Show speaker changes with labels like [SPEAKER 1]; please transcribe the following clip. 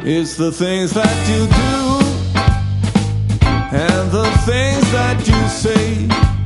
[SPEAKER 1] It's the things that you do and the things that you say.